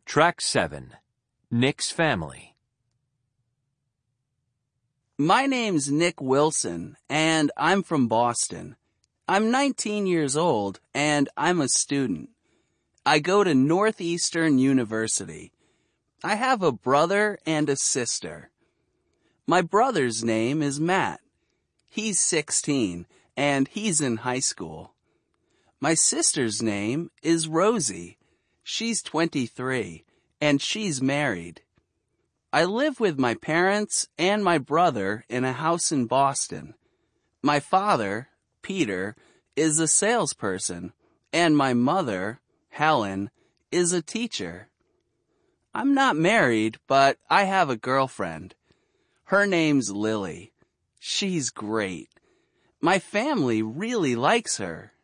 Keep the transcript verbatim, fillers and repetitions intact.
Track seven. Nick's Family. My name's Nick Wilson, and I'm from Boston. I'm nineteen years old, and I'm a student. I go to Northeastern University. I have a brother and a sister. My brother's name is Matt. He's sixteen, and he's in high school. My sister's name is Rosie. She's twenty-three, and she's married. I live with my parents and my brother in a house in Boston. My father, Peter, is a salesperson, and my mother, Helen, is a teacher. I'm not married, but I have a girlfriend. Her name's Lily. She's great. My family really likes her.